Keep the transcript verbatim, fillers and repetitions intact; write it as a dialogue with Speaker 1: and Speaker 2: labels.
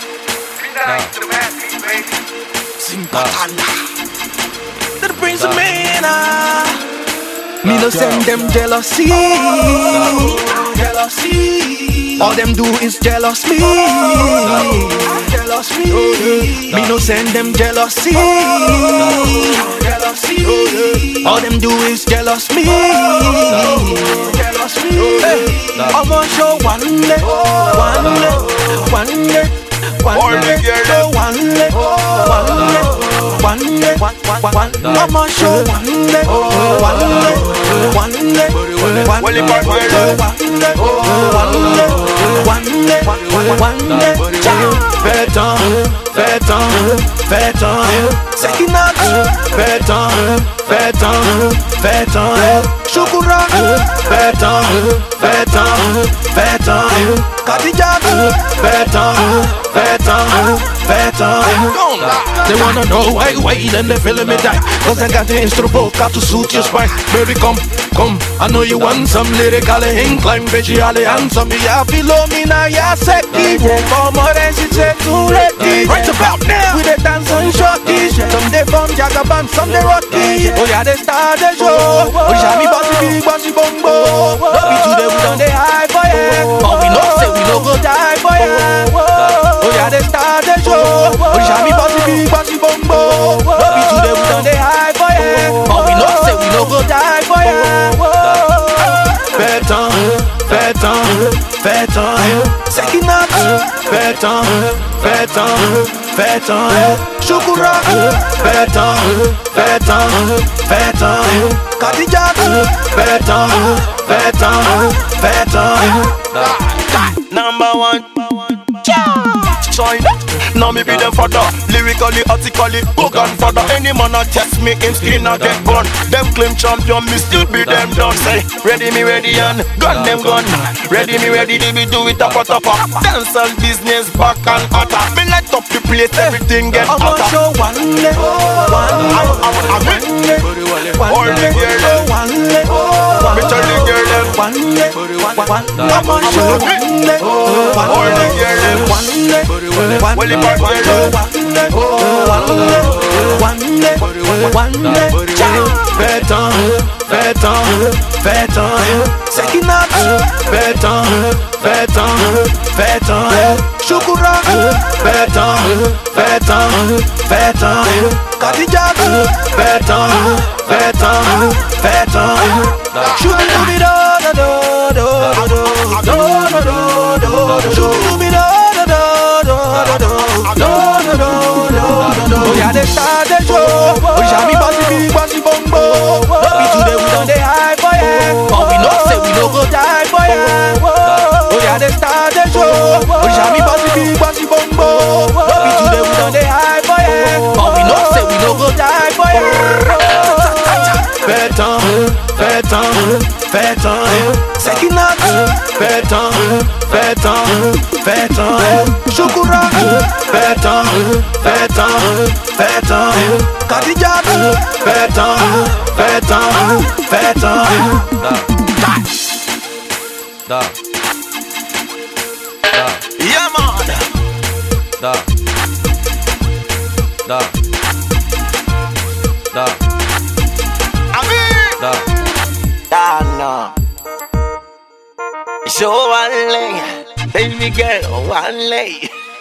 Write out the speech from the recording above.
Speaker 1: Sympatanda. To the Prince of Mena. Me no send them jealousy. Jealousy. All them do is jealous me. Jealous me. Me no send them jealousy. Jealousy. All them do is jealous me. Jealous me. I'ma show one day, one day, one day, one day, one day, one day. One day, one, one, one, I'ma show one day, one day, one day, one day, one day, one day, one day, one day. Fais temps, fais temps, fais temps. C'est qui n'a fais temps, fais temps, fais temps. Choukura, fais temps, fais temps, fais temps. Khadija, fais temps, fais temps, fais temps. They wanna know why, why then they feeling me die. Cause I got the instrument got to suit your spine. Baby come, come, I know you want some lyrically inclined. Visually handsome, yeah, below me now, yeah, sexy. For more than she said to ready. Right about now, with the dance and shorty. Some they from Jagaban, some they rocky. Oh yeah, they start the show. Oh yeah, me bossy big, bossy bongo. No be today, we done they high for ya. But we know say we no go die for ya. Oh yeah, they start the show. Oh yeah, me bossy big, bossy bongo. No be today, we done they high for ya. But we know say we no go die for ya. Fais temps, fais temps, fais temps. C'est qui n'a fais temps, fais temps, fais temps. Choukura, fais temps, fais temps, fais temps. Khadija, fais temps, fais temps, fais temps. Number one, China. Now me be them father, lyrically, artically, organ father. Any man a test me, him skin a get burned. Them claim champion, me still be them done. Say, ready me ready and gun them gun. Ready me ready, they be do it up a top up. Dance and business back and hotter. Me light up the place, everything get hotter. I'ma show one day, one day, one day, all the girls, one day, me tell the girls, one day, one day. I'ma show one day, all the girls, one day, one day. One day, one day, one day, fais temps, fais temps, fais temps. C'est qui n'a fais temps, fais temps, fais temps. Choukura, fais temps, fais temps, fais temps. Khadija, fais temps, fais temps, fais temps. Choukoubi do do do do do do do do. Choukoubi do do do do do. No, no, no, no, no. Oh yeah, they start the show. Oh yeah, me bossy big, bossy bongo. No be today, we done they high for ya. But we know say we no go die for ya. Oh yeah, they start the show. Oh yeah, me bossy big, bossy bongo. No be today, we done they high for ya. But we know say we no go die for ya. Fais temps, fais temps, fais temps. C'est qui n'a fais temps, fais temps, fais temps. Choukura, fais temps, fais temps, fais temps. Khadija, fais temps, fais temps, fais temps. Da, da, da. Yeah man. Da, da, da. Da, da no. Show one leg, baby girl, one leg.